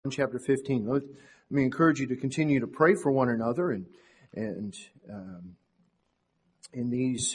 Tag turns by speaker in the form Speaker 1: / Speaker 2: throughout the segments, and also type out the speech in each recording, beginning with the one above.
Speaker 1: Chapter 15. Let me encourage you to continue to pray for one another, and in these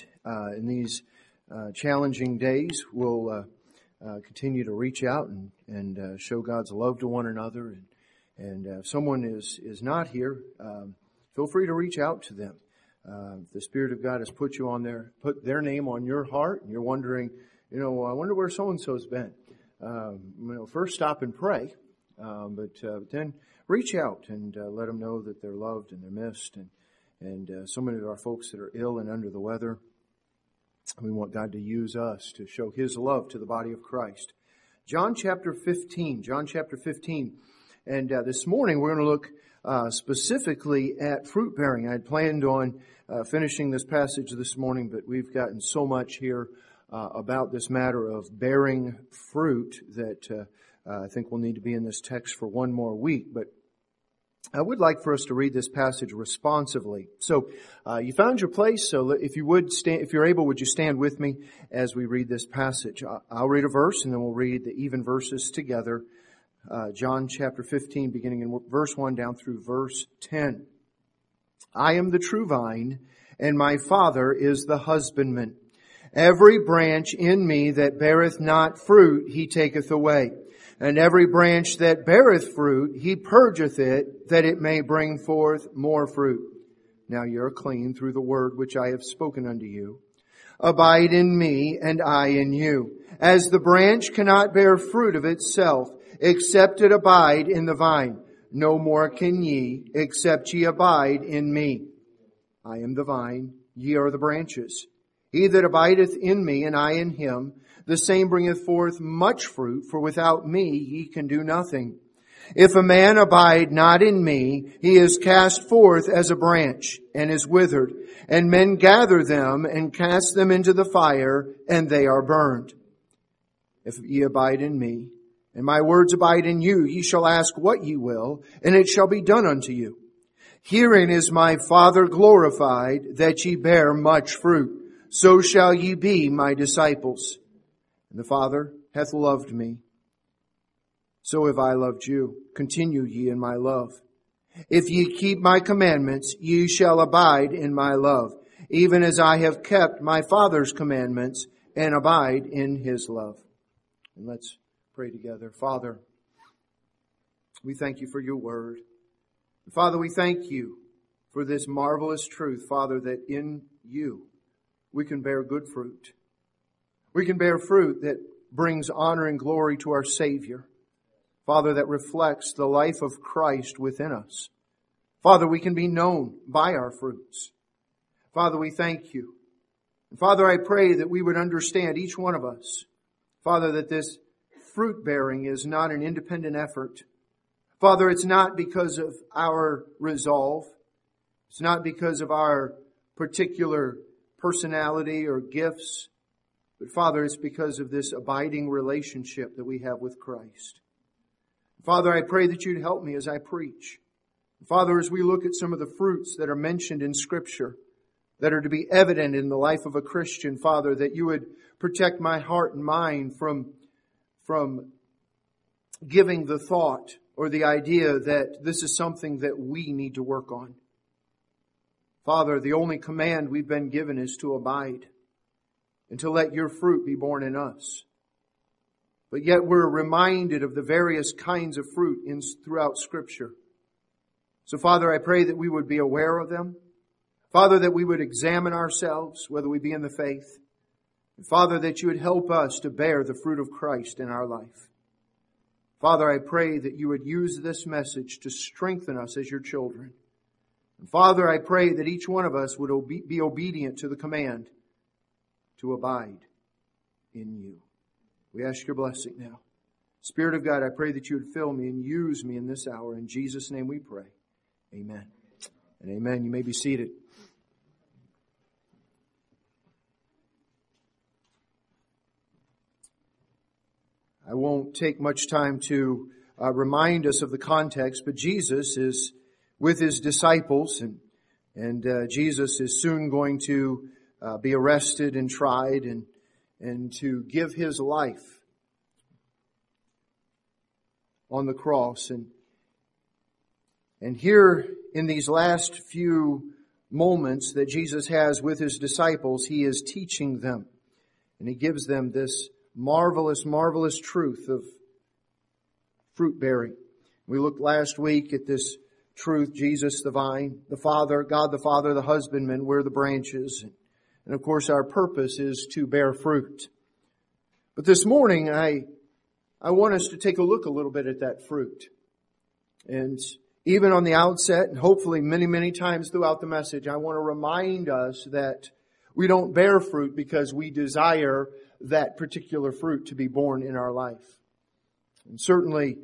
Speaker 1: challenging days, we'll continue to reach out and show God's love to one another. And if someone is not here, feel free to reach out to them. If the Spirit of God has put their name on your heart, and you're wondering, I wonder where so and so's been. First stop and pray. But then reach out and let them know that they're loved and they're missed. And so many of our folks that are ill and under the weather, we want God to use us to show His love to the body of Christ. John chapter 15. And this morning we're going to look specifically at fruit bearing. I had planned on finishing this passage this morning, but we've gotten so much here about this matter of bearing fruit that I think we'll need to be in this text for one more week, but I would like for us to read this passage responsively. So, you found your place, so if you're able, would you stand with me as we read this passage? I'll read a verse and then we'll read the even verses together. John chapter 15, beginning in verse 1 down through verse 10. I am the true vine, and my Father is the husbandman. Every branch in me that beareth not fruit, He taketh away. And every branch that beareth fruit, He purgeth it, that it may bring forth more fruit. Now ye are clean through the word which I have spoken unto you. Abide in me, and I in you. As the branch cannot bear fruit of itself, except it abide in the vine, no more can ye, except ye abide in me. I am the vine, ye are the branches. He that abideth in me, and I in him, the same bringeth forth much fruit, for without me ye can do nothing. If a man abide not in me, he is cast forth as a branch, and is withered, and men gather them, and cast them into the fire, and they are burned. If ye abide in me, and my words abide in you, ye shall ask what ye will, and it shall be done unto you. Herein is my Father glorified, that ye bear much fruit. So shall ye be my disciples. And the Father hath loved me. So have I loved you. Continue ye in my love. If ye keep my commandments, ye shall abide in my love, even as I have kept my Father's commandments and abide in His love. And let's pray together. Father, we thank you for your word. Father, we thank you for this marvelous truth, Father, that in you we can bear good fruit. We can bear fruit that brings honor and glory to our Savior. Father, that reflects the life of Christ within us. Father, we can be known by our fruits. Father, we thank you. And Father, I pray that we would understand, each one of us, Father, that this fruit bearing is not an independent effort. Father, it's not because of our resolve. It's not because of our particular personality or gifts. But Father, it's because of this abiding relationship that we have with Christ. Father, I pray that you'd help me as I preach. Father, as we look at some of the fruits that are mentioned in Scripture, that are to be evident in the life of a Christian, Father, that you would protect my heart and mind from giving the thought or the idea that this is something that we need to work on. Father, the only command we've been given is to abide and to let your fruit be born in us. But yet we're reminded of the various kinds of fruit throughout Scripture. So Father, I pray that we would be aware of them. Father, that we would examine ourselves, whether we be in the faith. And Father, that you would help us to bear the fruit of Christ in our life. Father, I pray that you would use this message to strengthen us as your children. And Father, I pray that each one of us would be obedient to the command to abide in you. We ask your blessing now. Spirit of God, I pray that you would fill me and use me in this hour. In Jesus' name we pray. Amen. And amen. You may be seated. I won't take much time to remind us of the context, but Jesus is with His disciples, and Jesus is soon going to be arrested and tried and to give His life on the cross. And And here in these last few moments that Jesus has with His disciples, He is teaching them. And He gives them this marvelous, marvelous truth of fruit bearing. We looked last week at this truth, Jesus the vine, the Father, God the Father, the husbandman, we're the branches. And of course our purpose is to bear fruit. But this morning I want us to take a look a little bit at that fruit. And even on the outset, and hopefully many, many times throughout the message, I want to remind us that we don't bear fruit because we desire that particular fruit to be born in our life. And certainly,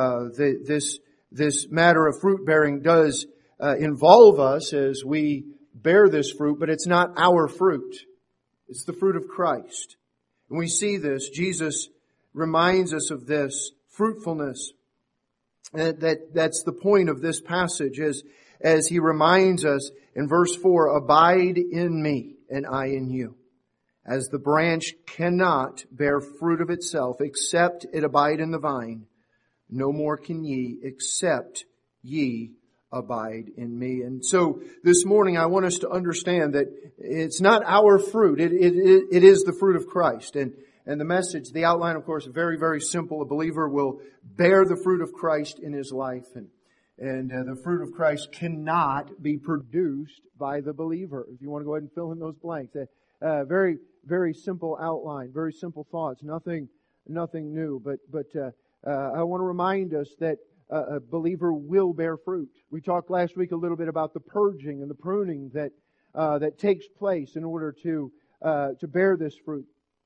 Speaker 1: this matter of fruit bearing does involve us as we bear this fruit, but it's not our fruit. It's the fruit of Christ. And we see this. Jesus reminds us of this fruitfulness. And that's the point of this passage as He reminds us in verse 4, abide in me and I in you. As the branch cannot bear fruit of itself except it abide in the vine, no more can ye except ye abide in me. And so this morning I want us to understand that it's not our fruit. It is the fruit of Christ. And the message, the outline, of course, is very, very simple. A believer will bear the fruit of Christ in his life. And the fruit of Christ cannot be produced by the believer. If you want to go ahead and fill in those blanks. Very, very simple outline, very simple thoughts, nothing new. But I want to remind us that a believer will bear fruit. We talked last week a little bit about the purging and the pruning that takes place in order to bear this fruit.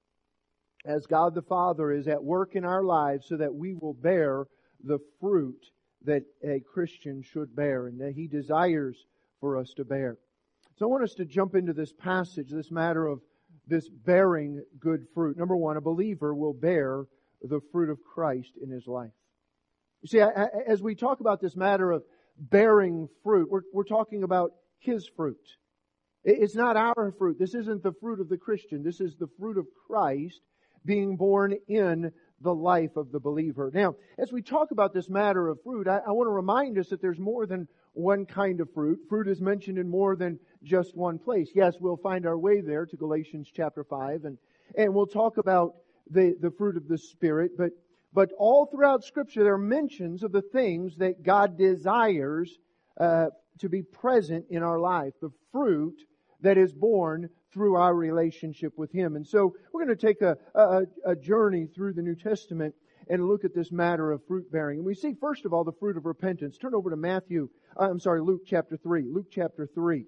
Speaker 1: As God the Father is at work in our lives so that we will bear the fruit that a Christian should bear and that He desires for us to bear. So I want us to jump into this passage, this matter of this bearing good fruit. Number one, a believer will bear the fruit of Christ in his life. You see, as we talk about this matter of bearing fruit, we're talking about His fruit. It's not our fruit. This isn't the fruit of the Christian. This is the fruit of Christ being born in the life of the believer. Now, as we talk about this matter of fruit, I want to remind us that there's more than one kind of fruit. Fruit is mentioned in more than just one place. Yes, we'll find our way there to Galatians chapter 5, and we'll talk about the fruit of the Spirit, but all throughout Scripture there are mentions of the things that God desires to be present in our life, the fruit that is born through our relationship with Him. And so we're going to take a journey through the New Testament and look at this matter of fruit bearing. And we see, first of all, the fruit of repentance. Turn over to Luke chapter 3. Luke chapter 3.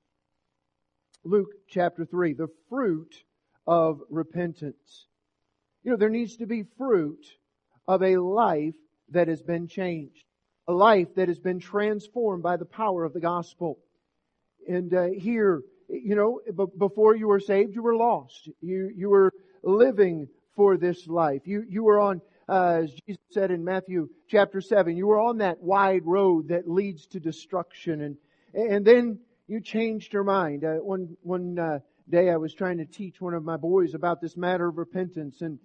Speaker 1: Luke chapter 3. The fruit of repentance. You know, there needs to be fruit of a life that has been changed. A life that has been transformed by the power of the gospel. And here, you know, before you were saved, you were lost. You were living for this life. You were on, as Jesus said in Matthew chapter 7, you were on that wide road that leads to destruction. And then you changed your mind. One day I was trying to teach one of my boys about this matter of repentance, and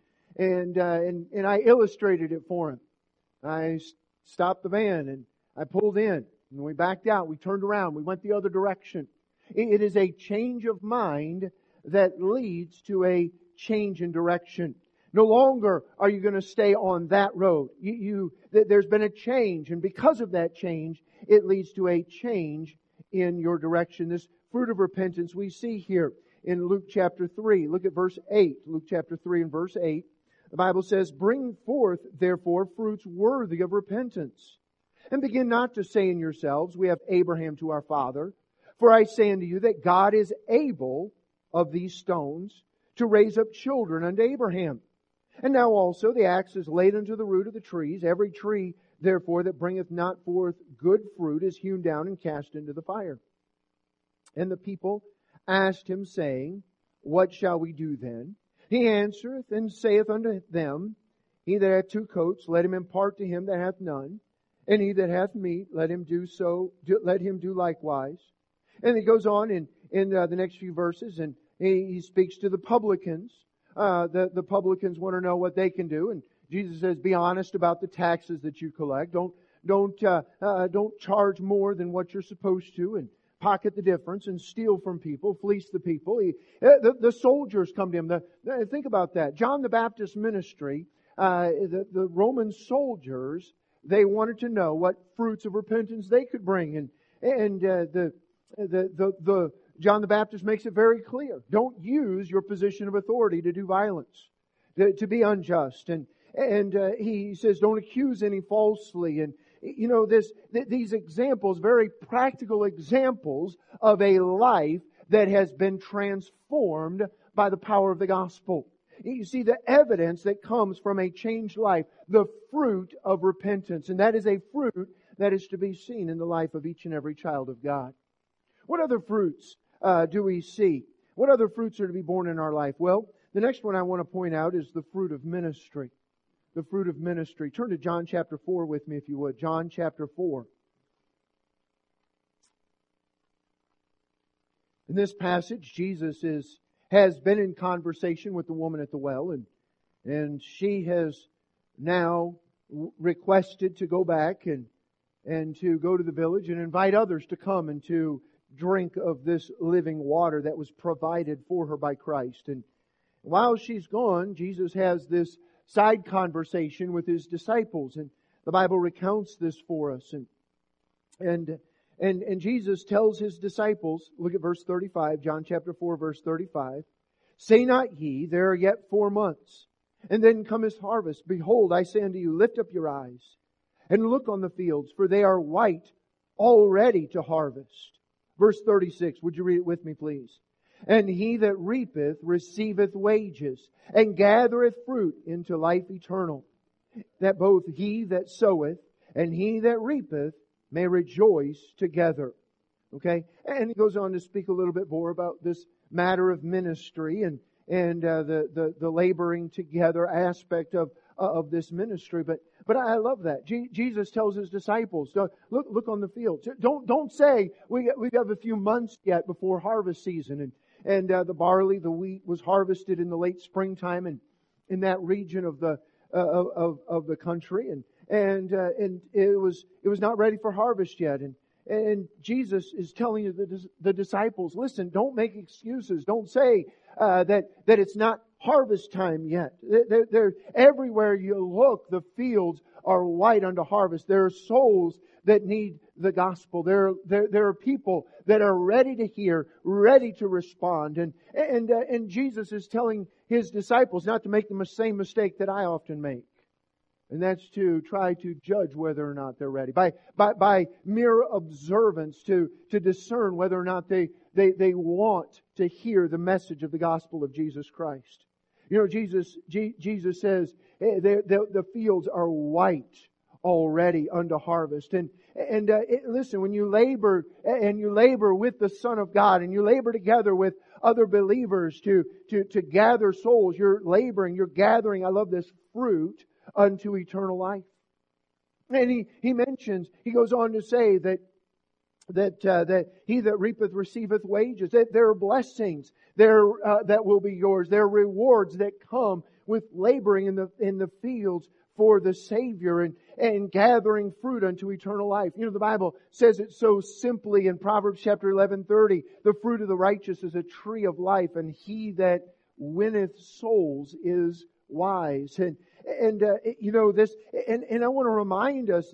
Speaker 1: I illustrated it for him. I stopped the van and I pulled in, and we backed out. We turned around. We went the other direction. It is a change of mind that leads to a change in direction. No longer are you going to stay on that road. There's been a change, and because of that change, it leads to a change in your direction. This fruit of repentance we see here in Luke chapter 3. Look at verse 8. Luke chapter 3 and verse 8. The Bible says, "Bring forth, therefore, fruits worthy of repentance. And begin not to say in yourselves, we have Abraham to our father. For I say unto you that God is able of these stones to raise up children unto Abraham. And now also the axe is laid unto the root of the trees. Every tree, therefore, that bringeth not forth good fruit is hewn down and cast into the fire." And the people asked him, saying, "What shall we do then?" He answereth and saith unto them, "He that hath 2 coats, let him impart to him that hath none. And he that hath meat, let him do likewise." And he goes on in the next few verses, and he speaks to the publicans. The publicans want to know what they can do, and Jesus says, "Be honest about the taxes that you collect.
Speaker 2: don't charge more than what you're supposed to, and pocket the difference and steal from people, fleece the people. The soldiers come to him. Think about that. John the Baptist ministry, the Roman soldiers, they wanted to know what fruits of repentance they could bring, and the John the Baptist makes it very clear: don't use your position of authority to do violence, to be unjust, and he says don't accuse any falsely. And you know, these examples, very practical examples of a life that has been transformed by the power of the gospel. You see the evidence that comes from a changed life, the fruit of repentance. And that is a fruit that is to be seen in the life of each and every child of God. What other fruits do we see? What other fruits are to be born in our life? Well, the next one I want to point out is the fruit of ministry. The fruit of ministry. Turn to John chapter 4 with me, if you would. John chapter 4. In this passage, Jesus has been in conversation with the woman at the well, and she has now requested to go back and to go to the village and invite others to come and to drink of this living water that was provided for her by Christ. And while she's gone, Jesus has this side conversation with His disciples, and the Bible recounts this for us. And Jesus tells His disciples, look at verse 35, John chapter 4, verse 35, "Say not ye, there are yet 4 months, and then cometh harvest. Behold, I say unto you, lift up your eyes, and look on the fields, for they are white already to harvest." Verse 36, would you read it with me, please? "And he that reapeth receiveth wages, and gathereth fruit into life eternal, that both he that soweth and he that reapeth may rejoice together." Okay? And he goes on to speak a little bit more about this matter of ministry and the laboring together aspect of this ministry. But I love that. Jesus tells His disciples, look on the fields. Don't say we have a few months yet before harvest season, and the barley, the wheat was harvested in the late springtime and in that region of the country, and it was not ready for harvest yet. And Jesus is telling the disciples, listen, don't make excuses. Don't say that it's not harvest time yet. Everywhere you look, the fields are white unto harvest. There are souls that need the gospel. There are people that are ready to hear, ready to respond. And Jesus is telling His disciples not to make the same mistake that I often make. And that's to try to judge whether or not they're ready. By mere observance to discern whether or not they want to hear the message of the gospel of Jesus Christ. You know, Jesus says the fields are white already unto harvest. And listen, when you labor with the Son of God, and you labor together with other believers to gather souls, you're gathering, I love this, fruit unto eternal life. And he goes on to say that he that reapeth receiveth wages. That there are blessings that will be yours. There are rewards that come with laboring in the fields for the Savior and gathering fruit unto eternal life. You know, the Bible says it so simply in Proverbs chapter 11:30. The fruit of the righteous is a tree of life, and he that winneth souls is wise. And you know this, and I want to remind us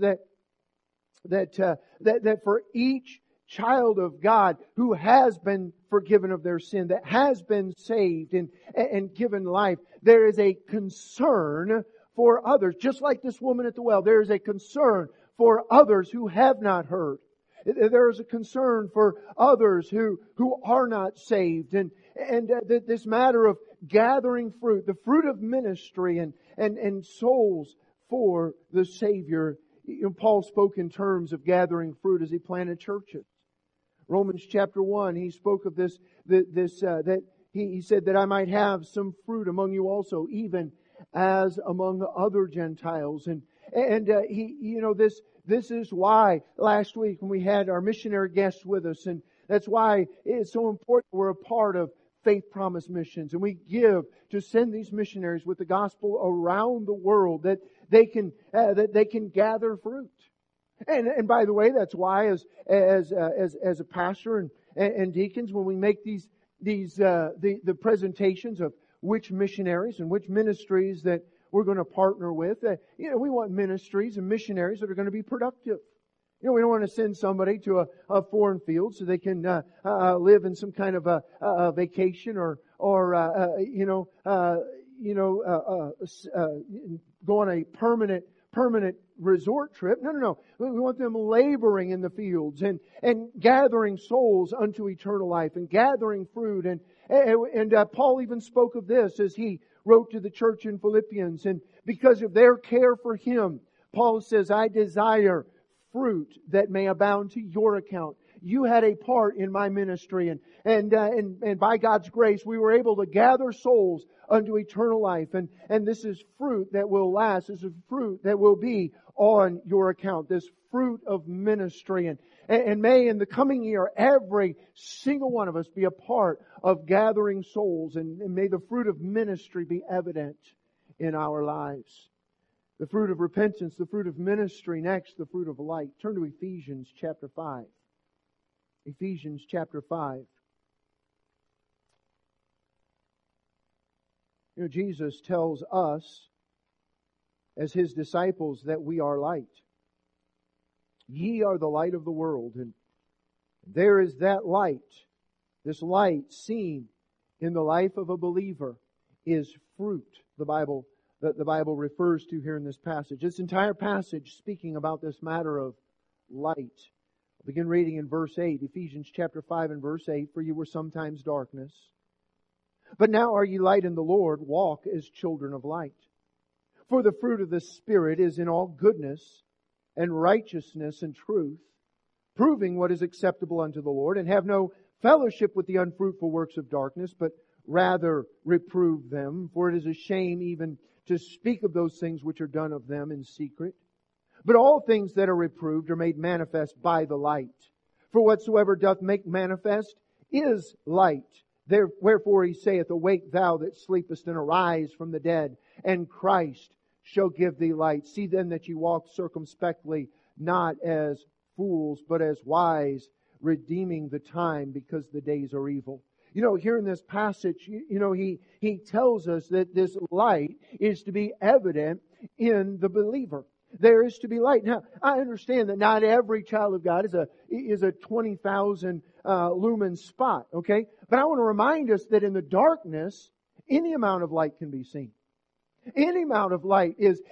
Speaker 2: that for each child of God who has been forgiven of their sin, that has been saved and given life, there is a concern for others. Just like this woman at the well, there is a concern for others who have not heard. There is a concern for others who are not saved. And this matter of gathering fruit, the fruit of ministry and souls for the Savior. You know, Paul spoke in terms of gathering fruit as he planted churches. Romans chapter 1, he spoke of this that he said that I might have some fruit among you also, even as among the other Gentiles. And he, you know, this is why last week when we had our missionary guests with us, and that's why it's so important we're a part of Faith Promise Missions, and we give to send these missionaries with the gospel around the world, that they can gather fruit. And by the way, that's why as a pastor and deacons, when we make the presentations of which missionaries and which ministries that we're going to partner with, we want ministries and missionaries that are going to be productive. We don't want to send somebody to a foreign field so they can live in some kind of a vacation or go on a permanent resort trip. No. We want them laboring in the fields and gathering souls unto eternal life and gathering fruit. And Paul even spoke of this as he wrote to the church in Philippians. And because of their care for him, Paul says, I desire fruit that may abound to your account. You had a part in my ministry, and by God's grace, we were able to gather souls unto eternal life. And this is fruit that will last. This is fruit that will be on your account. This fruit of ministry. And may in the coming year, every single one of us be a part of gathering souls. And may the fruit of ministry be evident in our lives. The fruit of repentance, the fruit of ministry. Next, the fruit of light. Turn to Ephesians chapter 5. Ephesians chapter 5. Jesus tells us as His disciples that we are light. Ye are the light of the world. And there is that light. This light seen in the life of a believer is fruit. The Bible refers to here in this passage. This entire passage speaking about this matter of light. I'll begin reading in verse 8, Ephesians chapter 5 and verse 8. For you were sometimes darkness, but now are ye light in the Lord. Walk as children of light. For the fruit of the Spirit is in all goodness and righteousness and truth, proving what is acceptable unto the Lord, and have no fellowship with the unfruitful works of darkness, but rather reprove them. For it is a shame even to speak of those things which are done of them in secret. But all things that are reproved are made manifest by the light. For whatsoever doth make manifest is light. Wherefore He saith, Awake thou that sleepest, and arise from the dead, and Christ shall give thee light. See then that ye walk circumspectly, not as fools, but as wise, redeeming the time, because the days are evil. Here in this passage, he tells us that this light is to be evident in the believer. There is to be light. Now, I understand that not every child of God is a 20,000 lumen spot, okay? But I want to remind us that in the darkness, any amount of light can be seen. Any amount of light is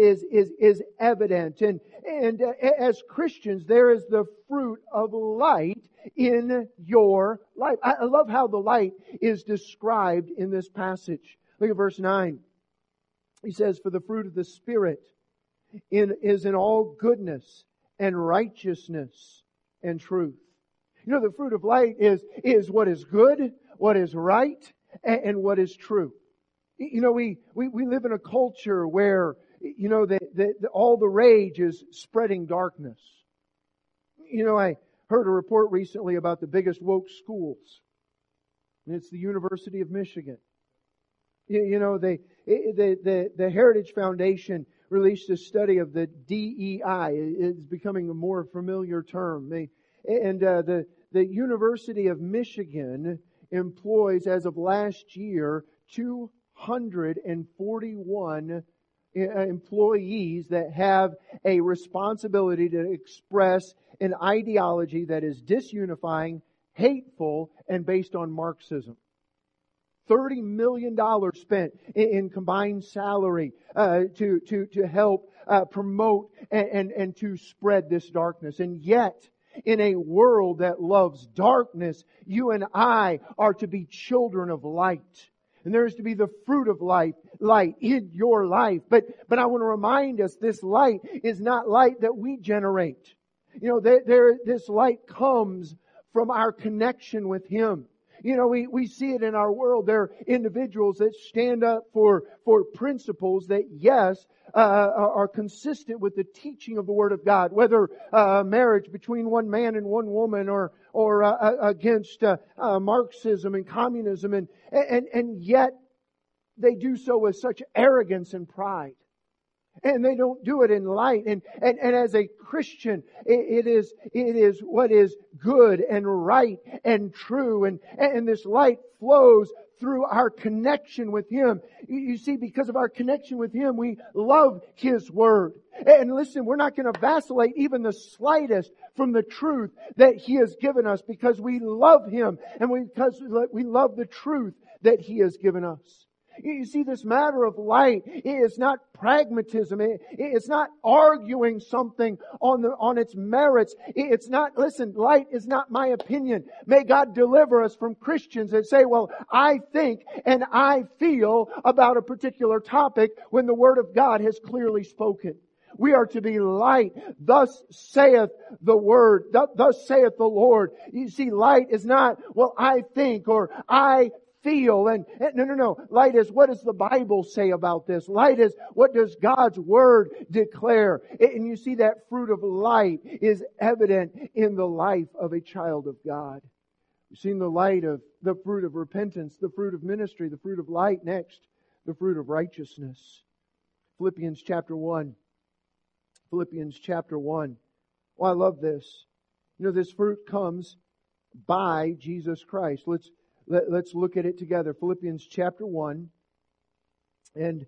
Speaker 2: evident. And as Christians, there is the fruit of light in your life. I love how the light is described in this passage. Look at verse 9. He says, For the fruit of the Spirit is in all goodness and righteousness and truth. The fruit of light is what is good, what is right, and what is true. We live in a culture where, all the rage is spreading darkness. I heard a report recently about the biggest woke schools. And it's the University of Michigan. The Heritage Foundation released a study of the DEI. It's becoming a more familiar term. The University of Michigan employs, as of last year, 241 employees that have a responsibility to express an ideology that is disunifying, hateful, and based on Marxism. $30 million spent in combined salary to help promote and to spread this darkness. And yet, in a world that loves darkness, you and I are to be children of light. And there is to be the fruit of light in your life. But I want to remind us, this light is not light that we generate. This light comes from our connection with Him. We see it in our world. There are individuals that stand up for principles that, yes, are consistent with the teaching of the Word of God. Whether marriage between one man and one woman, or against Marxism and communism, and yet they do so with such arrogance and pride. And they don't do it in light. And as a Christian, it is what is good and right and true. And this light flows through our connection with Him. You see, because of our connection with Him, we love His Word. And listen, we're not going to vacillate even the slightest from the truth that He has given us, because we love Him and because we love the truth that He has given us. You see, this matter of light is not pragmatism. It's not arguing something on its merits. It's not, listen, light is not my opinion. May God deliver us from Christians that say, well, I think and I feel about a particular topic when the Word of God has clearly spoken. We are to be light. Thus saith the Word. Thus saith the Lord. You see, light is not, well, I think or I feel. And no. Light is, what does the Bible say about this? Light is, what does God's Word declare? And you see that fruit of light is evident in the life of a child of God. You've seen the light of the fruit of repentance, the fruit of ministry, the fruit of light. Next, the fruit of righteousness. Philippians chapter 1. Philippians chapter 1. Oh, I love this. You know, this fruit comes by Jesus Christ. Let's look at it together. Philippians chapter 1 and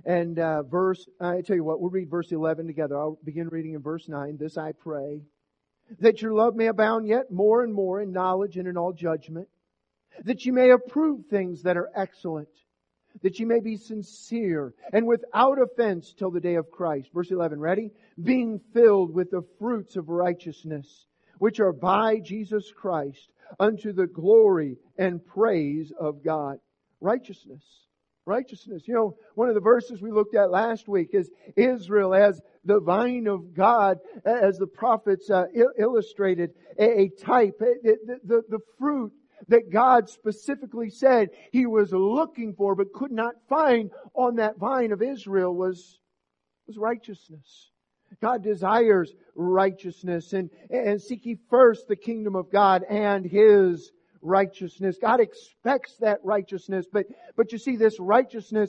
Speaker 2: verse, I tell you what, we'll read verse 11 together. I'll begin reading in verse 9. This I pray, that your love may abound yet more and more in knowledge and in all judgment, that you may approve things that are excellent, that you may be sincere and without offense till the day of Christ. Verse 11, ready? Being filled with the fruits of righteousness, which are by Jesus Christ, unto the glory and praise of God. Righteousness. Righteousness. You know, one of the verses we looked at last week is Israel as the vine of God, as the prophets illustrated, a type, the fruit that God specifically said He was looking for but could not find on that vine of Israel was righteousness. God desires righteousness, and seek ye first the kingdom of God and His righteousness. God expects that righteousness, but you see, this righteousness,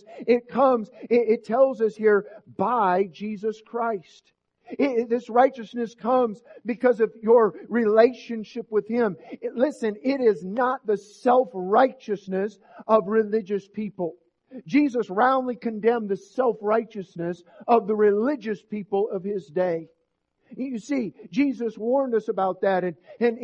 Speaker 2: it tells us here, by Jesus Christ. This righteousness comes because of your relationship with Him. Listen, it is not the self-righteousness of religious people. Jesus roundly condemned the self-righteousness of the religious people of His day. You see, Jesus warned us about that, and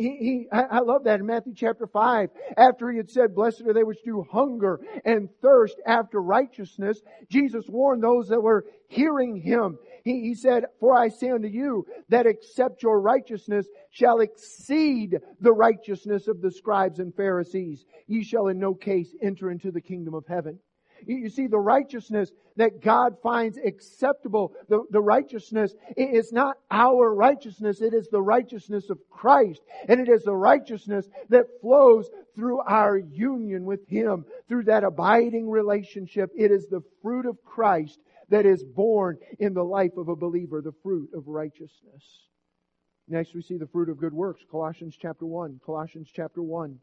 Speaker 2: I love that in Matthew chapter 5. After He had said, blessed are they which do hunger and thirst after righteousness, Jesus warned those that were hearing Him. He said, for I say unto you, that except your righteousness shall exceed the righteousness of the scribes and Pharisees, ye shall in no case enter into the kingdom of heaven. You see, the righteousness that God finds acceptable, the righteousness is not our righteousness. It is the righteousness of Christ. And it is the righteousness that flows through our union with Him, through that abiding relationship. It is the fruit of Christ that is born in the life of a believer, the fruit of righteousness. Next, we see the fruit of good works. Colossians chapter 1. Colossians chapter 1.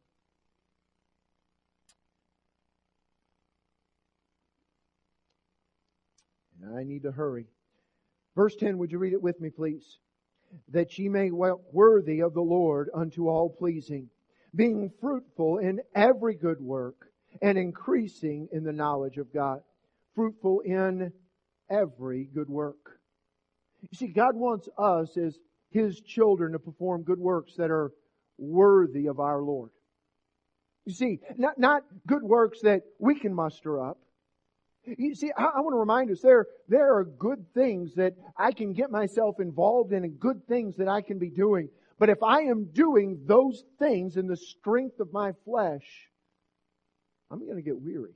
Speaker 2: I need to hurry. Verse 10, would you read it with me, please? That ye may walk worthy of the Lord unto all pleasing, being fruitful in every good work, and increasing in the knowledge of God. Fruitful in every good work. You see, God wants us as His children to perform good works that are worthy of our Lord. You see, not good works that we can muster up. You see, I want to remind us, there are good things that I can get myself involved in and good things that I can be doing. But if I am doing those things in the strength of my flesh, I'm going to get weary.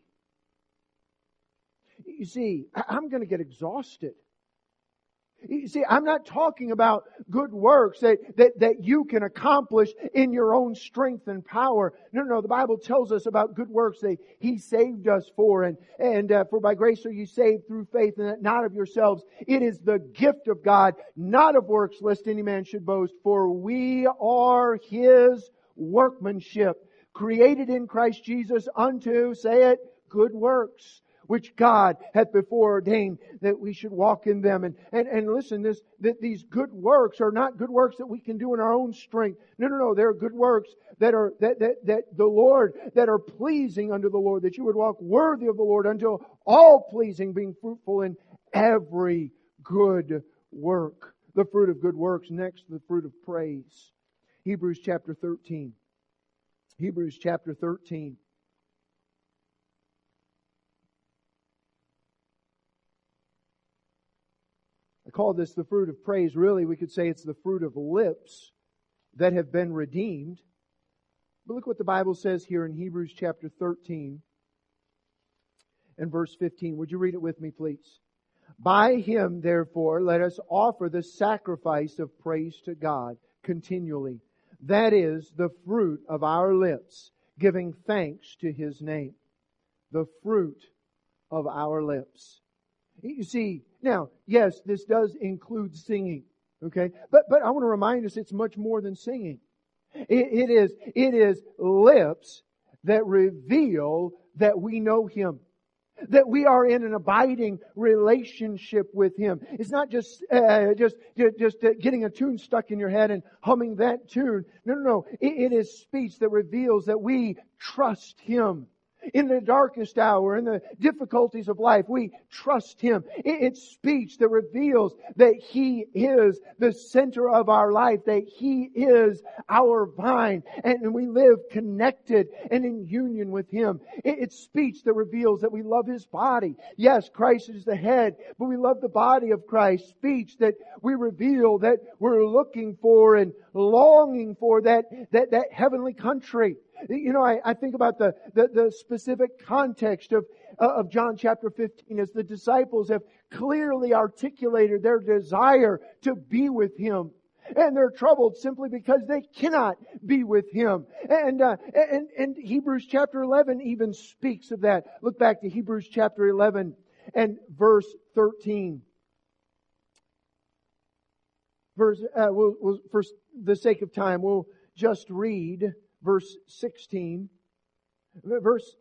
Speaker 2: You see, I'm going to get exhausted. You see, I'm not talking about good works that you can accomplish in your own strength and power. No. The Bible tells us about good works that He saved us for. And for by grace are you saved through faith, and that not of yourselves. It is the gift of God, not of works, lest any man should boast. For we are His workmanship, created in Christ Jesus unto, say it, good works, which God hath before ordained that we should walk in them. And listen, that these good works are not good works that we can do in our own strength. No. They're good works that are that are pleasing unto the Lord, that you would walk worthy of the Lord unto all pleasing, being fruitful in every good work. The fruit of good works. Next, the fruit of praise. Hebrews chapter 13. Hebrews chapter 13. I call this the fruit of praise. Really, we could say it's the fruit of lips that have been redeemed. But look what the Bible says here in Hebrews chapter 13 and verse 15. Would you read it with me, please? By Him, therefore, let us offer the sacrifice of praise to God continually. That is the fruit of our lips, giving thanks to His name. The fruit of our lips. You see, now, yes, this does include singing, okay? But I want to remind us it's much more than singing. It is lips that reveal that we know Him, that we are in an abiding relationship with Him. It's not just getting a tune stuck in your head and humming that tune. No. It is speech that reveals that we trust Him. In the darkest hour, in the difficulties of life, we trust Him. It's speech that reveals that He is the center of our life, that He is our vine, and we live connected and in union with Him. It's speech that reveals that we love His body. Yes, Christ is the head, but we love the body of Christ. Speech that we reveal that we're looking for and longing for that heavenly country. You know, I think about the specific context of John chapter 15 as the disciples have clearly articulated their desire to be with Him. And they're troubled simply because they cannot be with Him. And Hebrews chapter 11 even speaks of that. Look back to Hebrews chapter 11 and verse 13. For the sake of time, we'll just read verse 16. Verse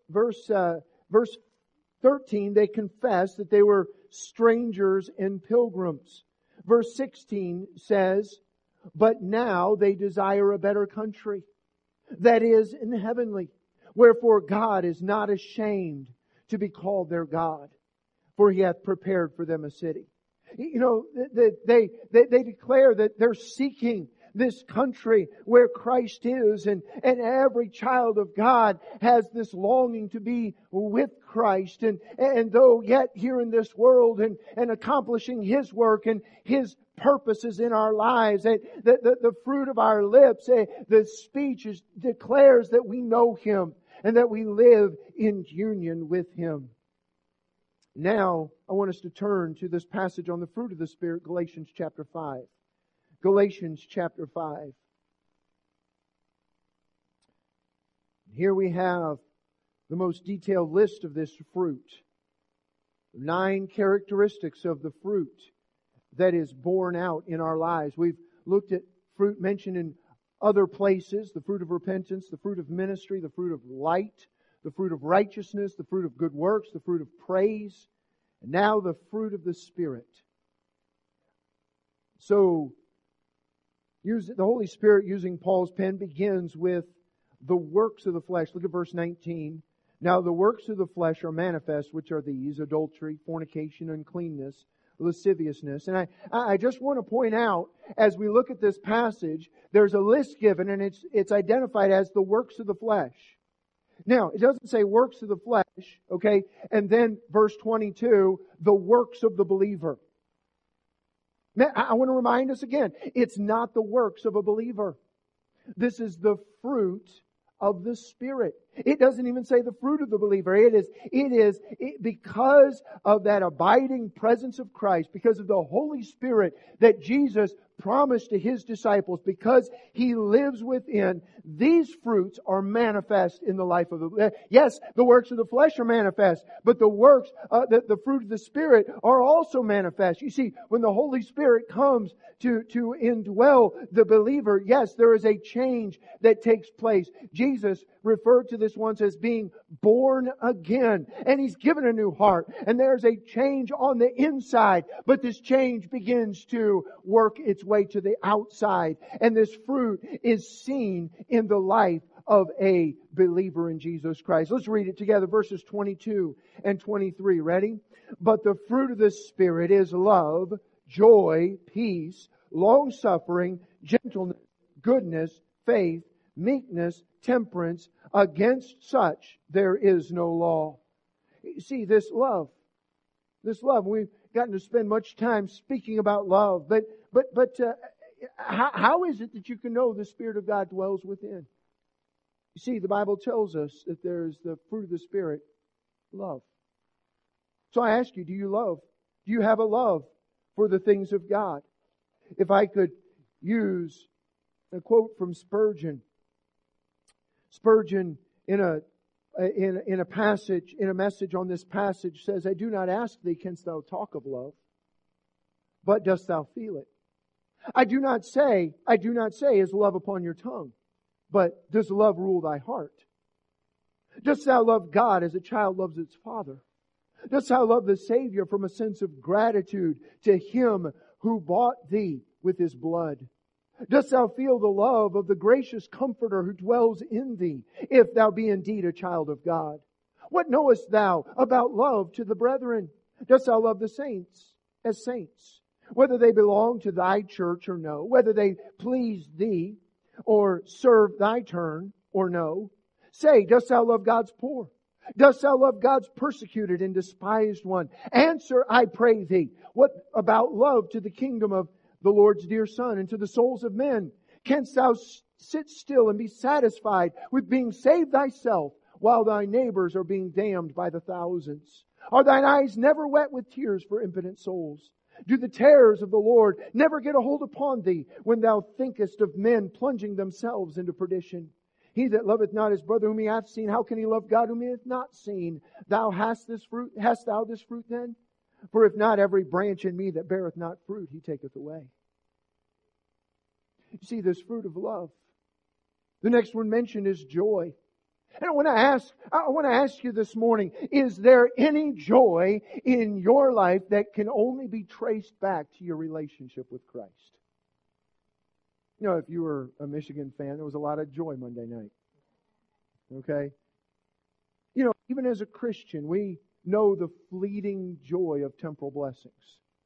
Speaker 2: 13, they confess that they were strangers and pilgrims. Verse 16 says, but now they desire a better country, that is, in heavenly. Wherefore God is not ashamed to be called their God, for He hath prepared for them a city. You know, they declare that they're seeking this country where Christ is, and every child of God has this longing to be with Christ, and though yet here in this world and accomplishing His work and His purposes in our lives, the fruit of our lips, the speech declares that we know Him and that we live in union with Him. Now, I want us to turn to this passage on the fruit of the Spirit, Galatians chapter 5. Galatians chapter 5. Here we have the most detailed list of this fruit. 9 characteristics of the fruit that is borne out in our lives. We've looked at fruit mentioned in other places. The fruit of repentance, the fruit of ministry, the fruit of light, the fruit of righteousness, the fruit of good works, the fruit of praise, and now the fruit of the Spirit. So, the Holy Spirit, using Paul's pen, begins with the works of the flesh. Look at verse 19. Now the works of the flesh are manifest, which are these: adultery, fornication, uncleanness, lasciviousness. And I just want to point out, as we look at this passage, there's a list given, and it's identified as the works of the flesh. Now, it doesn't say works of the flesh, okay? And then verse 22, the works of the believer. I want to remind us again, it's not the works of a believer. This is the fruit of the Spirit. It doesn't even say the fruit of the believer. It is because of that abiding presence of Christ, because of the Holy Spirit that Jesus promised to His disciples, because He lives within, these fruits are manifest in the life of the... Yes, the works of the flesh are manifest, but the works, the fruit of the Spirit are also manifest. You see, when the Holy Spirit comes to indwell the believer, yes, there is a change that takes place. Jesus referred to this once as being born again, and He's given a new heart, and there's a change on the inside, but this change begins to work its way to the outside, and this fruit is seen in the life of a believer in Jesus Christ. Let's read it together, verses 22 and 23. Ready? But the fruit of the Spirit is love, joy, peace, long-suffering, gentleness, goodness, faith, meekness, temperance. Against such there is no law. You see, this love, we've gotten to spend much time speaking about love, but how is it that you can know the Spirit of God dwells within? You see, the Bible tells us that there's the fruit of the Spirit, love. So I ask you, do you love? Do you have a love for the things of God? If I could use a quote from Spurgeon. Spurgeon in a message on this passage says, I do not ask thee, canst thou talk of love? But dost thou feel it? I do not say, is love upon your tongue? But does love rule thy heart? Dost thou love God as a child loves its father? Dost thou love the Savior from a sense of gratitude to Him who bought thee with His blood? Dost thou feel the love of the gracious Comforter who dwells in thee, if thou be indeed a child of God? What knowest thou about love to the brethren? Dost thou love the saints as saints, whether they belong to thy church or no, whether they please thee or serve thy turn or no? Say, dost thou love God's poor? Dost thou love God's persecuted and despised one? Answer, I pray thee. What about love to the kingdom of the Lord's dear Son and to the souls of men? Canst thou sit still and be satisfied with being saved thyself while thy neighbors are being damned by the thousands? Are thine eyes never wet with tears for impotent souls? Do the terrors of the Lord never get a hold upon thee when thou thinkest of men plunging themselves into perdition? He that loveth not his brother whom he hath seen, how can he love God whom he hath not seen? Hast thou this fruit then? For if not, every branch in me that beareth not fruit, He taketh away. You see, this fruit of love. The next one mentioned is joy. And I want to ask you this morning, is there any joy in your life that can only be traced back to your relationship with Christ? You know, if you were a Michigan fan, there was a lot of joy Monday night. Okay? You know, even as a Christian, we know the fleeting joy of temporal blessings.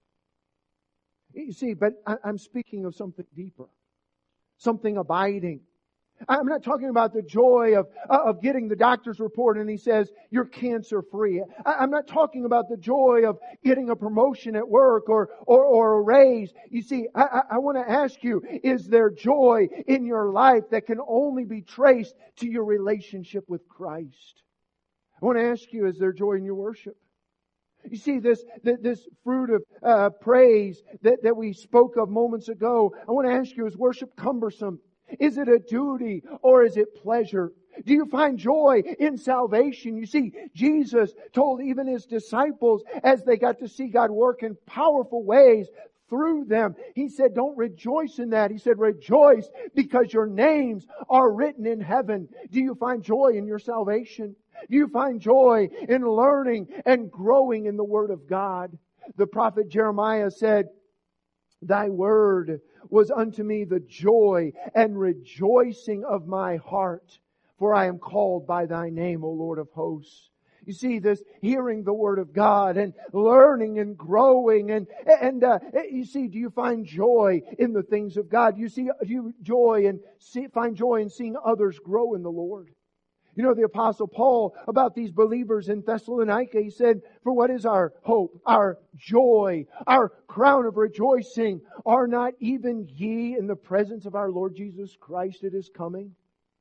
Speaker 2: You see, but I'm speaking of something deeper. Something abiding. I'm not talking about the joy of getting the doctor's report and he says, you're cancer free. I'm not talking about the joy of getting a promotion at work or a raise. You see, I want to ask you, is there joy in your life that can only be traced to your relationship with Christ? I want to ask you, is there joy in your worship? You see, this fruit of praise that we spoke of moments ago, I want to ask you, is worship cumbersome? Is it a duty or is it pleasure? Do you find joy in salvation? You see, Jesus told even His disciples as they got to see God work in powerful ways through them. He said, don't rejoice in that. He said, rejoice because your names are written in heaven. Do you find joy in your salvation? Do you find joy in learning and growing in the Word of God? The prophet Jeremiah said, Thy word was unto me the joy and rejoicing of my heart, for I am called by Thy name, O Lord of hosts. You see, this hearing the Word of God and learning and growing and you see, do you find joy in the things of God? Do you find joy in seeing others grow in the Lord? You know, the Apostle Paul, about these believers in Thessalonica, he said, for what is our hope, our joy, our crown of rejoicing? Are not even ye in the presence of our Lord Jesus Christ at His coming?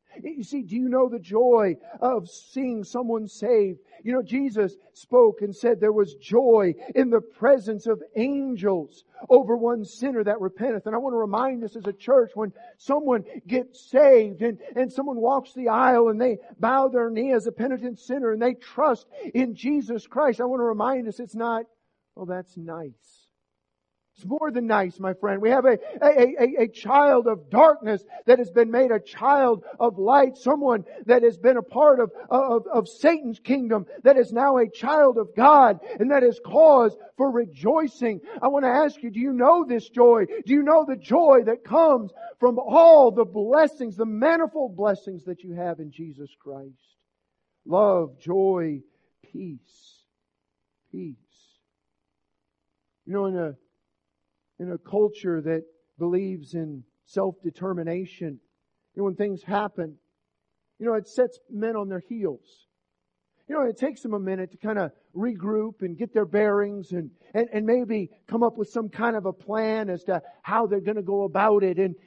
Speaker 2: You see, do you know the joy of seeing someone saved? You know, Jesus spoke and said there was joy in the presence of angels over one sinner that repenteth. And I want to remind us as a church, when someone gets saved and someone walks the aisle and they bow their knee as a penitent sinner and they trust in Jesus Christ, I want to remind us it's not, oh, that's nice. It's more than nice, my friend. We have a child of darkness that has been made a child of light. Someone that has been a part of Satan's kingdom that is now a child of God, and that is cause for rejoicing. I want to ask you, do you know this joy? Do you know the joy that comes from all the blessings, the manifold blessings that you have in Jesus Christ? Love, joy, peace. Peace. You know, in a culture that believes in self-determination, you know, when things happen, you know, it sets men on their heels. You know, it takes them a minute to kind of regroup and get their bearings and maybe come up with some kind of a plan as to how they're going to go about it. And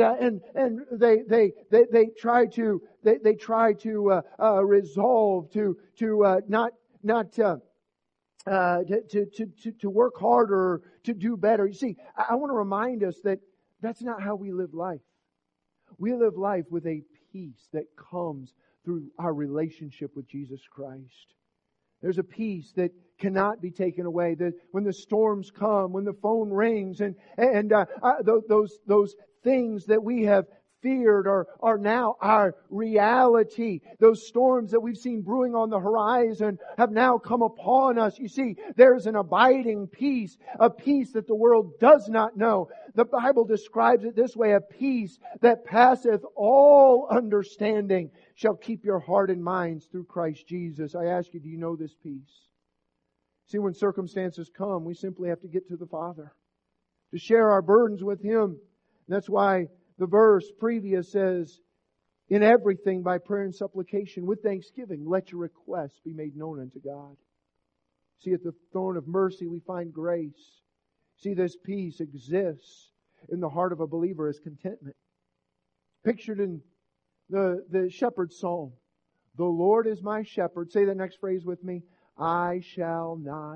Speaker 2: they try to resolve to work harder, to do better. You see, I want to remind us that that's not how we live life. We live life with a peace that comes through our relationship with Jesus Christ. There's a peace that cannot be taken away. That when the storms come, when the phone rings, and those things that we have feared are now our reality. Those storms that we've seen brewing on the horizon have now come upon us. You see, there's an abiding peace, a peace that the world does not know. The Bible describes it this way: a peace that passeth all understanding shall keep your heart and minds through Christ Jesus. I ask you, do you know this peace? See, when circumstances come, we simply have to get to the Father, to share our burdens with Him. And that's why the verse previous says, in everything by prayer and supplication with thanksgiving, let your requests be made known unto God. See, at the throne of mercy we find grace. See, this peace exists in the heart of a believer as contentment. Pictured in the shepherd's psalm. The Lord is my shepherd. Say the next phrase with me. I shall not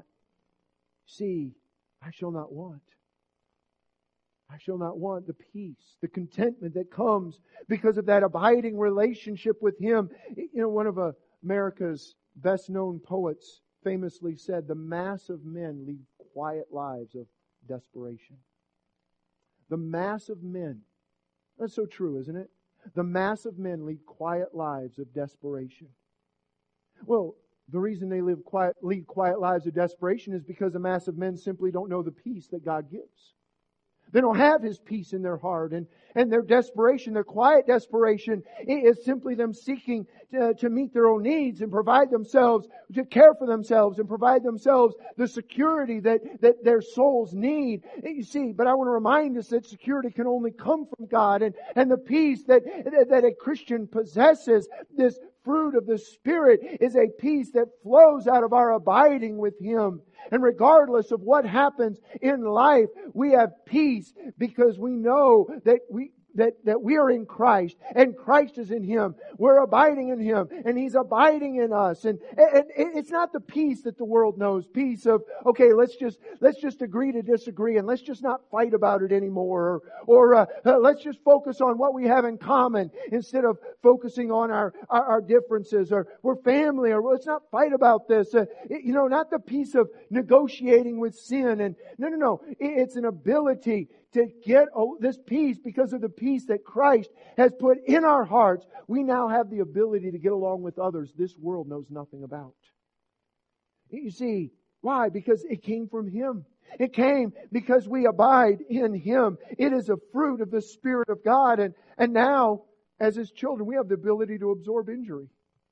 Speaker 2: I shall not want. I shall not want the peace, the contentment that comes because of that abiding relationship with Him. You know, one of America's best known poets famously said, the mass of men lead quiet lives of desperation. The mass of men. That's so true, isn't it? The mass of men lead quiet lives of desperation. Well, the reason they lead quiet lives of desperation is because the mass of men simply don't know the peace that God gives. They don't have His peace in their heart. And their desperation, their quiet desperation, is simply them seeking to meet their own needs and provide themselves, to care for themselves and provide themselves the security that their souls need. You see, but I want to remind us that security can only come from God. And the peace that a Christian possesses, this fruit of the Spirit, is a peace that flows out of our abiding with Him. And regardless of what happens in life, we have peace because we know that we are in Christ and Christ is in Him. We're abiding in Him and He's abiding in us. And it's not the peace that the world knows. Peace of, okay, let's just agree to disagree and let's just not fight about it anymore. Or let's just focus on what we have in common instead of focusing on our differences. Or we're family, or let's not fight about this. Not the peace of negotiating with sin. And no. It's an ability to get this peace because of the peace that Christ has put in our hearts. We now have the ability to get along with others this world knows nothing about. You see, why? Because it came from Him. It came because we abide in Him. It is a fruit of the Spirit of God. And now, as His children, we have the ability to absorb injury.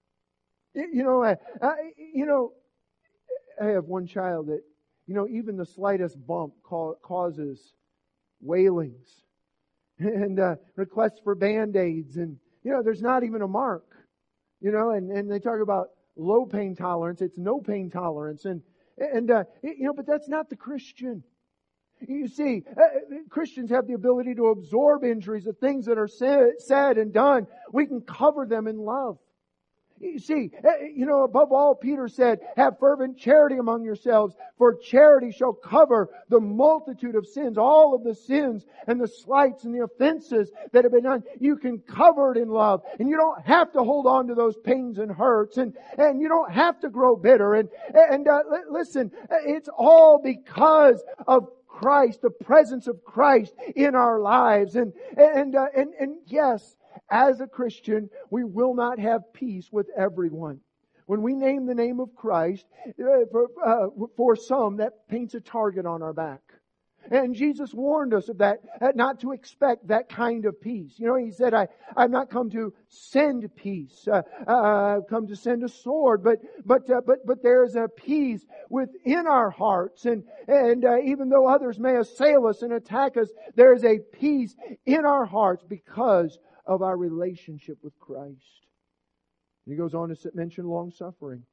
Speaker 2: I have one child that, even the slightest bump causes wailings and requests for Band-Aids, and there's not even a mark, and they talk about low pain tolerance. It's no pain tolerance, but that's not the Christian. You see, Christians have the ability to absorb injuries, the things that are said and done. We can cover them in love. You see, above all, Peter said, have fervent charity among yourselves, for charity shall cover the multitude of sins, all of the sins and the slights and the offenses that have been done. You can cover it in love, and you don't have to hold on to those pains and hurts, and you don't have to grow bitter. And listen, it's all because of Christ, the presence of Christ in our lives. And yes, as a Christian, we will not have peace with everyone. When we name the name of Christ, for some, that paints a target on our back. And Jesus warned us of that, not to expect that kind of peace. He said, I've not come to send peace. I've come to send a sword. But there's a peace within our hearts. And even though others may assail us and attack us, there's a peace in our hearts because of our relationship with Christ. And he goes on to mention long suffering.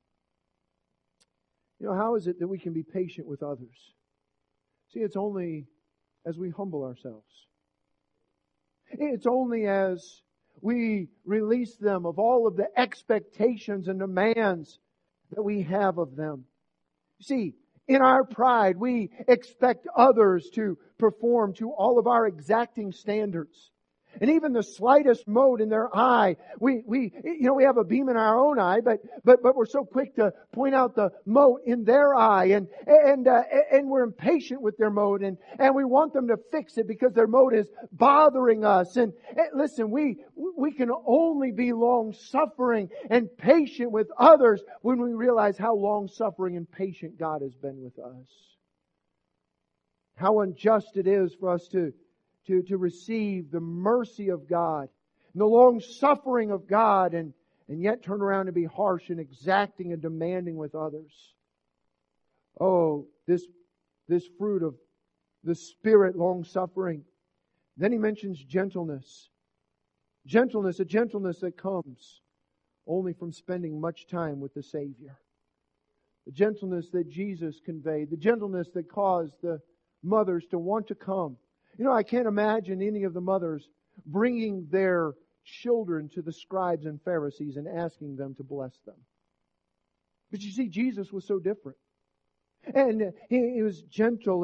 Speaker 2: How is it that we can be patient with others? See, it's only as we humble ourselves. It's only as we release them of all of the expectations and demands that we have of them. See, in our pride, we expect others to perform to all of our exacting standards. And even the slightest mote in their eye, we have a beam in our own eye, but we're so quick to point out the mote in their eye, and we're impatient with their mote, and we want them to fix it because their mote is bothering us. And listen, we can only be long suffering and patient with others when we realize how long suffering and patient God has been with us. How unjust it is for us to receive the mercy of God and the long suffering of God and yet turn around and be harsh and exacting and demanding with others. Oh, this fruit of the Spirit, long suffering. Then he mentions gentleness. Gentleness, a gentleness that comes only from spending much time with the Savior. The gentleness that Jesus conveyed, the gentleness that caused the mothers to want to come. I can't imagine any of the mothers bringing their children to the scribes and Pharisees and asking them to bless them. But you see, Jesus was so different. And he was gentle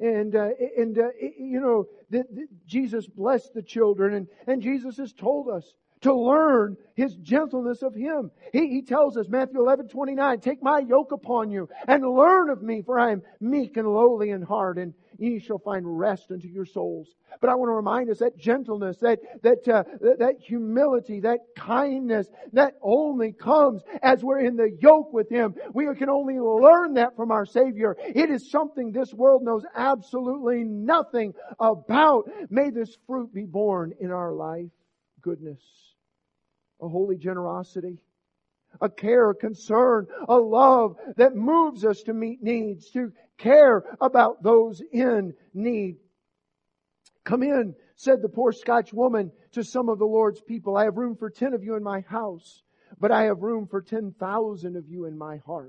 Speaker 2: Jesus blessed the children and Jesus has told us to learn His gentleness of Him. He tells us, Matthew 11:29, take my yoke upon you and learn of me, for I am meek and lowly in heart, and ye shall find rest unto your souls. But I want to remind us that gentleness, that humility, that kindness, that only comes as we're in the yoke with Him. We can only learn that from our Savior. It is something this world knows absolutely nothing about. May this fruit be born in our life. Goodness, a holy generosity, a care, a concern, a love that moves us to meet needs, to care about those in need. Come in, said the poor Scotch woman to some of the Lord's people. I have room for 10 of you in my house, but I have room for 10,000 of you in my heart.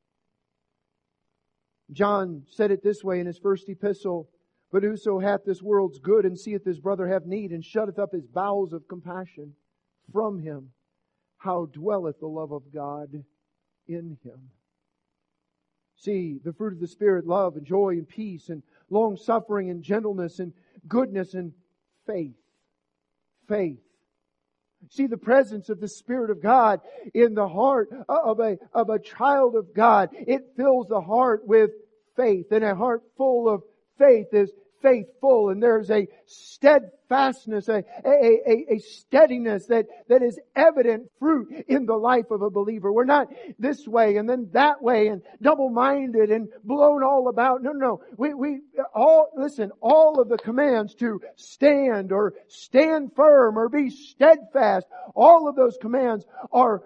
Speaker 2: John said it this way in his first epistle, but whoso hath this world's good and seeth his brother have need and shutteth up his bowels of compassion from him, how dwelleth the love of God in him? See, the fruit of the Spirit, love and joy and peace and long suffering and gentleness and goodness and faith. Faith. See the presence of the Spirit of God in the heart of a child of God. It fills the heart with faith, and a heart full of faith is faithful, and there's a steadfastness, a steadiness that is evident fruit in the life of a believer. We're not this way and then that way and double-minded and blown all about. No. We all, listen, all of the commands to stand or stand firm or be steadfast, all of those commands are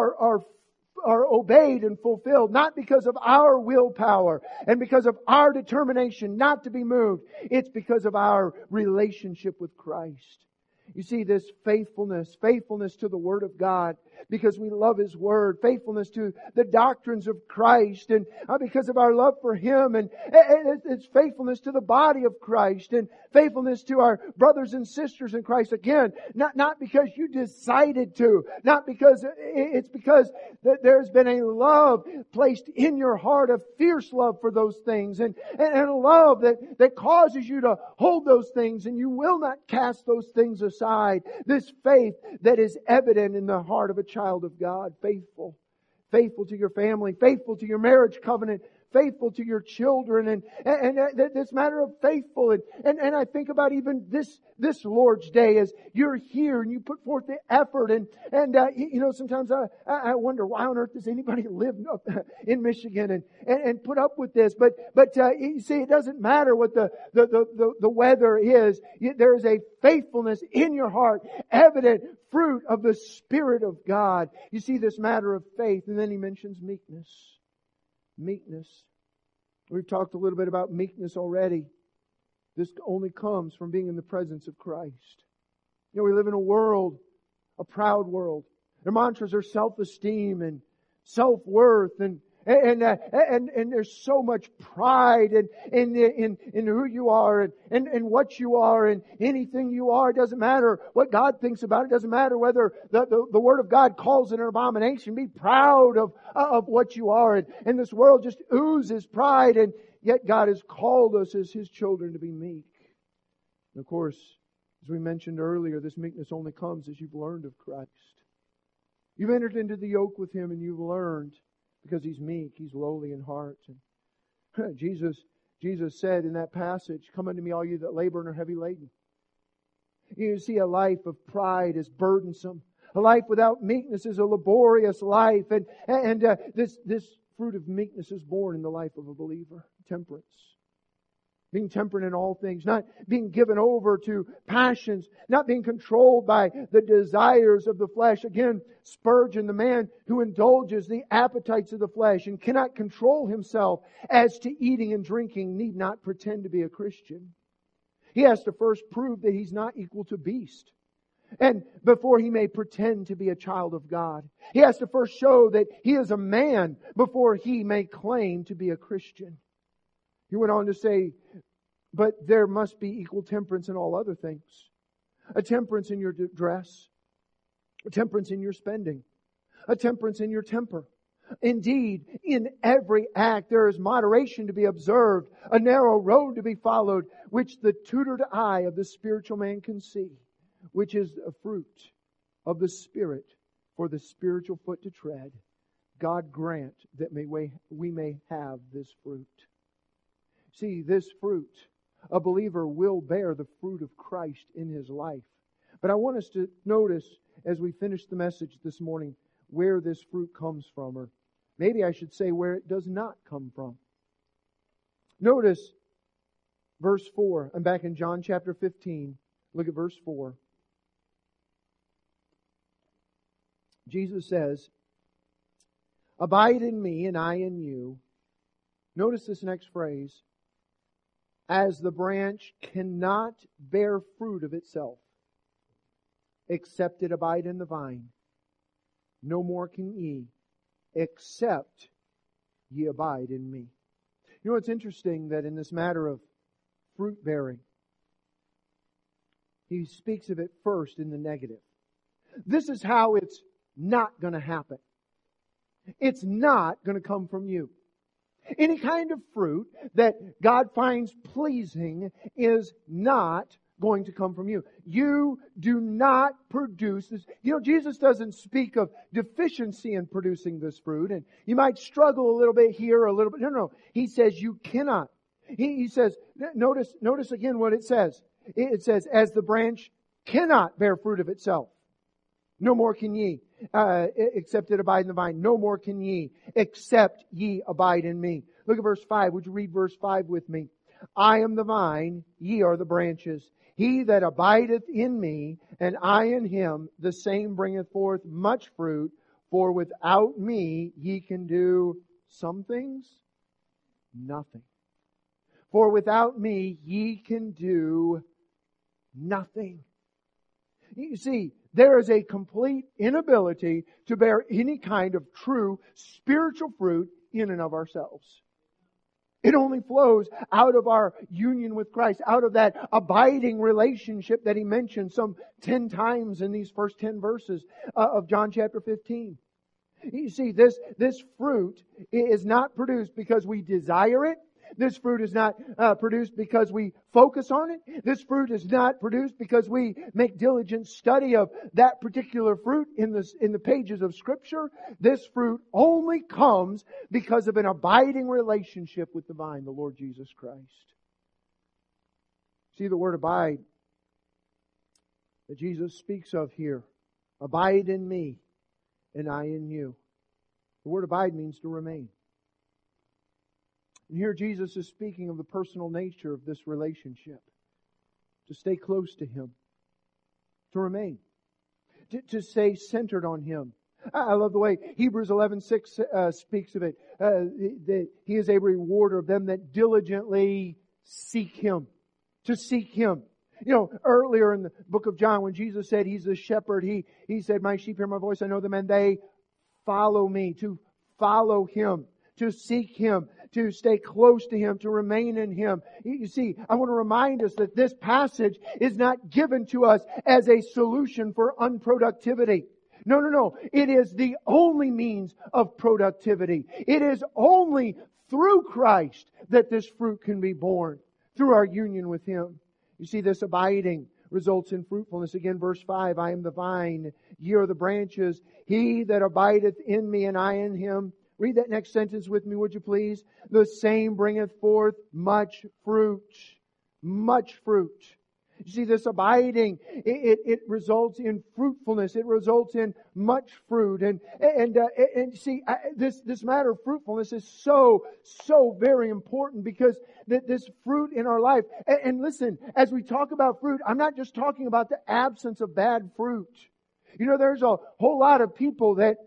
Speaker 2: obeyed and fulfilled, not because of our willpower and because of our determination not to be moved. It's because of our relationship with Christ. You see this faithfulness to the Word of God because we love His Word, faithfulness to the doctrines of Christ and because of our love for Him, and it's faithfulness to the body of Christ and faithfulness to our brothers and sisters in Christ. Again, not because you decided to, not because it's because there's been a love placed in your heart, a fierce love for those things and a love that causes you to hold those things and you will not cast those things aside. This faith that is evident in the heart of a child of God. Faithful. Faithful to your family. Faithful to your marriage covenant. Faithful to your children. And this matter of faithful. And I think about even this Lord's Day as you're here and you put forth the effort. And sometimes I wonder why on earth does anybody live up in Michigan and put up with this. But you see, it doesn't matter what the weather is. There is a faithfulness in your heart, evident fruit of the Spirit of God. You see this matter of faith. And then he mentions meekness. Meekness. We've talked a little bit about meekness already. This only comes from being in the presence of Christ. You know, we live in a world, a proud world. Their mantras are self-esteem and self-worth and there's so much pride in who you are and what you are and anything you are. It doesn't matter what God thinks about it. It doesn't matter whether the Word of God calls it an abomination. Be proud of what you are. And this world just oozes pride, and yet God has called us as His children to be meek. And of course, as we mentioned earlier, this meekness only comes as you've learned of Christ. You've entered into the yoke with Him and you've learned. Because He's meek, He's lowly in heart. And Jesus said in that passage, "Come unto me, all you that labor and are heavy laden." You see, a life of pride is burdensome. A life without meekness is a laborious life. And this fruit of meekness is born in the life of a believer. Temperance. Being temperate in all things, not being given over to passions, not being controlled by the desires of the flesh. Again, Spurgeon, the man who indulges the appetites of the flesh and cannot control himself as to eating and drinking, need not pretend to be a Christian. He has to first prove that he's not equal to beast, and before he may pretend to be a child of God. He has to first show that he is a man before he may claim to be a Christian. He went on to say, but there must be equal temperance in all other things. A temperance in your dress. A temperance in your spending. A temperance in your temper. Indeed, in every act there is moderation to be observed, a narrow road to be followed, which the tutored eye of the spiritual man can see, which is a fruit of the Spirit for the spiritual foot to tread. God grant that we may have this fruit. See, this fruit, a believer will bear the fruit of Christ in his life. But I want us to notice, as we finish the message this morning, where this fruit comes from, or maybe I should say where it does not come from. Notice verse 4. I'm back in John chapter 15. Look at verse 4. Jesus says, "Abide in me and I in you." Notice this next phrase. "As the branch cannot bear fruit of itself, except it abide in the vine, no more can ye, except ye abide in me." You know, it's interesting that in this matter of fruit bearing, he speaks of it first in the negative. This is how it's not going to happen. It's not going to come from you. Any kind of fruit that God finds pleasing is not going to come from you. You do not produce this. You know, Jesus doesn't speak of deficiency in producing this fruit, and you might struggle a little bit here, a little bit. No. He says you cannot. He says, notice again what it says. It says, "As the branch cannot bear fruit of itself, no more can ye, except it abide in the vine. No more can ye, except ye abide in me." Look at verse 5. Would you read verse 5 with me? "I am the vine, ye are the branches. He that abideth in me, and I in him, the same bringeth forth much fruit. For without me ye can do some things, nothing. For without me ye can do nothing." You see, there is a complete inability to bear any kind of true spiritual fruit in and of ourselves. It only flows out of our union with Christ, out of that abiding relationship that He mentioned some 10 times in these first 10 verses of John chapter 15. You see, this fruit is not produced because we desire it. This fruit is not produced because we focus on it. This fruit is not produced because we make diligent study of that particular fruit in the pages of Scripture. This fruit only comes because of an abiding relationship with the vine, the Lord Jesus Christ. See the word abide that Jesus speaks of here. Abide in me and I in you. The word abide means to remain. And here Jesus is speaking of the personal nature of this relationship. To stay close to Him. To remain. To stay centered on Him. I love the way Hebrews 11:6 speaks of it. That He is a rewarder of them that diligently seek Him. To seek Him. You know, earlier in the book of John, when Jesus said He's the shepherd, He said, my sheep hear my voice, I know them, and they follow me. To follow Him. To seek Him. To stay close to Him, to remain in Him. You see, I want to remind us that this passage is not given to us as a solution for unproductivity. No. It is the only means of productivity. It is only through Christ that this fruit can be born, through our union with Him. You see, this abiding results in fruitfulness. Again, verse 5, I am the vine, ye are the branches. He that abideth in me and I in him. Read that next sentence with me, would you please? The same bringeth forth much fruit. Much fruit. You see, this abiding, it results in fruitfulness. It results in much fruit. And see, this matter of fruitfulness is so very important because this fruit in our life. And listen, as we talk about fruit, I'm not just talking about the absence of bad fruit. You know, there's a whole lot of people that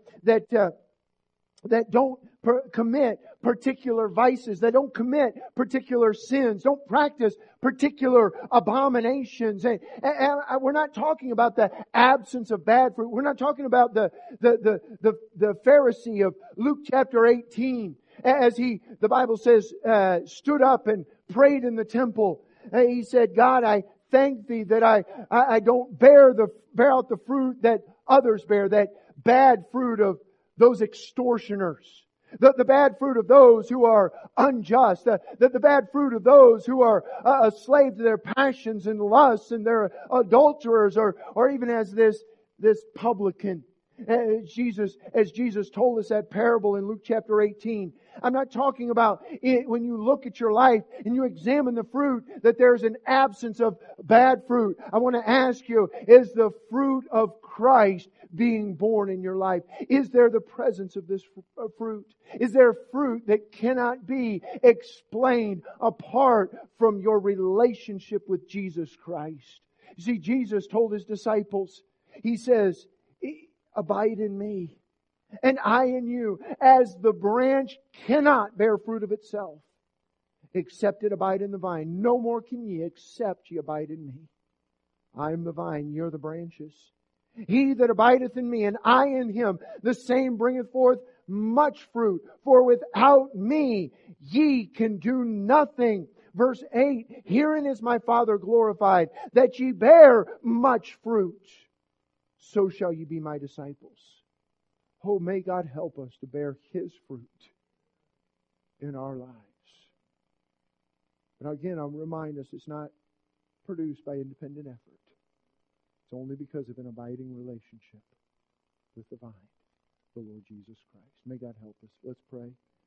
Speaker 2: don't commit particular vices, that don't commit particular sins, don't practice particular abominations. And we're not talking about the absence of bad fruit. We're not talking about the Pharisee of Luke chapter 18, as the Bible says, stood up and prayed in the temple. He said, God, I thank Thee that I don't bear out the fruit that others bear, that bad fruit of those extortioners, the bad fruit of those who are unjust, the bad fruit of those who are a slave to their passions and lusts, and they're adulterers, or even as this publican. As Jesus told us that parable in Luke chapter 18. I'm not talking about it when you look at your life and you examine the fruit that there's an absence of bad fruit. I want to ask you, is the fruit of Christ being born in your life? Is there the presence of this fruit? Is there fruit that cannot be explained apart from your relationship with Jesus Christ? You see, Jesus told His disciples, He says, abide in me, and I in you, as the branch cannot bear fruit of itself, except it abide in the vine. No more can ye, except ye abide in me. I am the vine, ye are the branches. He that abideth in me, and I in him, the same bringeth forth much fruit. For without me ye can do nothing. Verse 8, herein is my Father glorified, that ye bear much fruit. So shall you be my disciples. Oh, may God help us to bear His fruit in our lives. But again, I'll remind us, it's not produced by independent effort. It's only because of an abiding relationship with the vine, the Lord Jesus Christ. May God help us. Let's pray.